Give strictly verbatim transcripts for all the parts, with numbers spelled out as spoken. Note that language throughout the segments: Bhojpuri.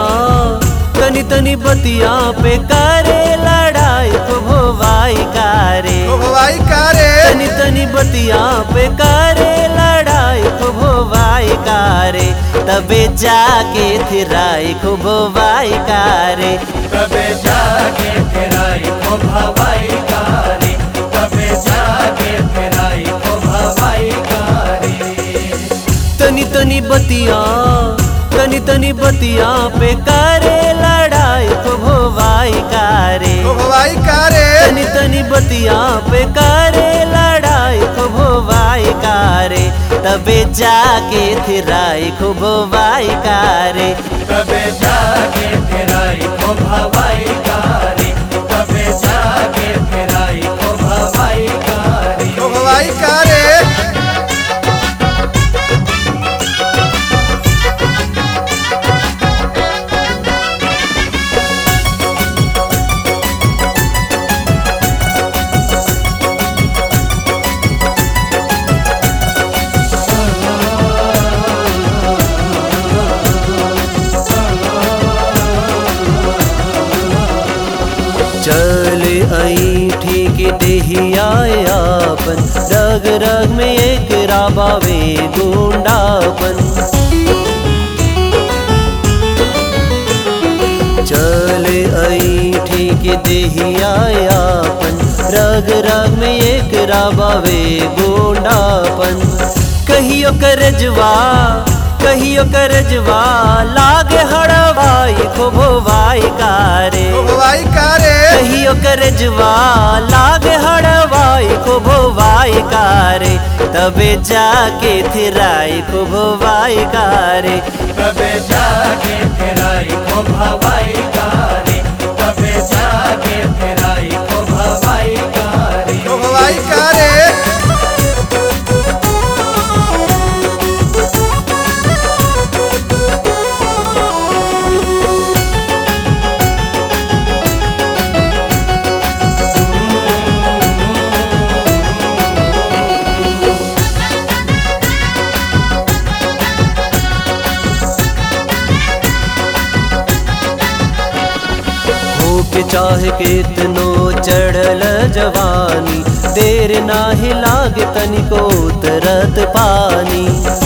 तनी तनी बतिया पे करे लड़ाई खूब होवाई कारे होवाई कारे तनी तनी बतिया पे करे लड़ाई खूब होवाई कारे तबे जाके थिराई खूब होवाई कारे तबे जाके थिराई खूब हवाई कारे तबे जाके थिराई खूब हवाई कारे तनी तनी बतिया तनी तनी बतिया पे करे लड़ाई खूब होवाई कारे होवाई कारे तनी तनी बतिया पे करे लड़ाई खूब होवाई कारे तबे जाके थिराई खूब होवाई कारे तबे जाके थिराई खूब हवाई कारे तबे जाके थिराई खूब हवाई कारे होवाई कारे चल आई ठीक देहियाए आपन रग रग में एक राबावे गुंडापन चल आई ठीक देहियाए आपन रग रग में एक राबावे गुंडापन कहियो करजवा कहियो करजवा लागे हड़वाई खूब होवाई कारे होवाई कारे कहियो करजवा लागे हड़वाई खूब होवाई कारे तबे जाके थिराई खूब होवाई कारे तबे जाके थिराई खूब हवाई कारे तबे जाके थिराई खूब हवाई कारे होवाई कारे के चाहे कितनो चढ़ल जवानी देर नाही लागे तनिको उतरत पानी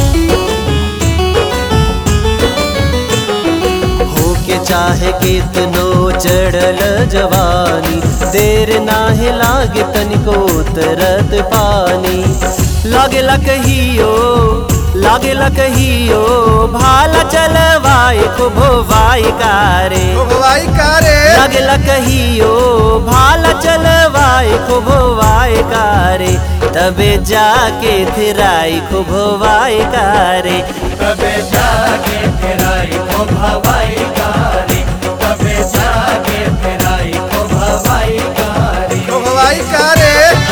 हो के चाहे कितनो चढ़ल जवानी देर नाही लागे तनिको उतरत पानी लागेला कहियो लागेला कहियो भाला चलवाई खूब होवाई कारे होवाई कारे लागेला कहियो भाला चलवाई खूब होवाई कारे तबे जाके थिराई खूब होवाई कारे तबे जाके थिराई खूब हवाई कारे तबे जाके थिराई खूब हवाई कारे होवाई कारे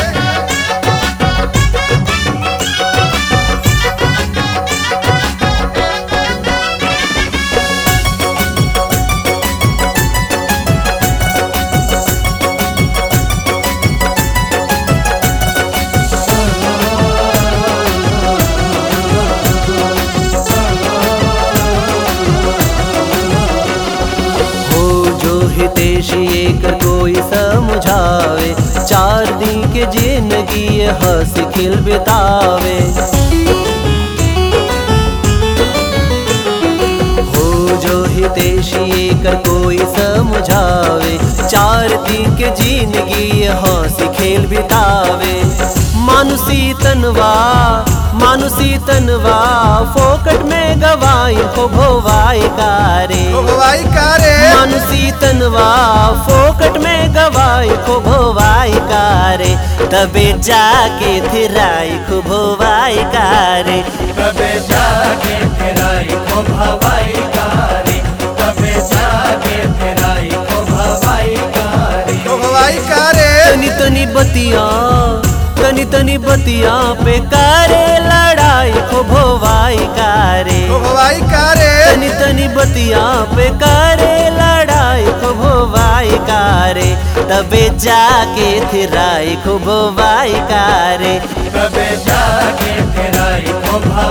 हितेशी एक कोई समझावे चार दिन के जिंदगी हंस खिल बितावे हो जो हितेशी एक कोई समझावे चार दिन के जिंदगी हंस खेल बितावे मानुसी तनवा मानुसी तनवा फोकट में गवाई खूब होवाई कारे होवाई कारे मानुसी तनवा फोकट में गवाई खूब होवाई कारे तबे जाके थिराई खूब होवाई कारे तबे जाके थिराई खूब हवाई कारे तबे जाके थिराई खूब हवाई कारे होवाई कारे तनी तनी बतिया तनी तनी बतिया पे करे लड़ाई खूब होवाई कारे होवाई कारे तनी तनी बतिया पे करे लड़ाई खूब होवाई कारे तबे जाके थिराई खूब होवाई कारे तबे जाके थिराई खूब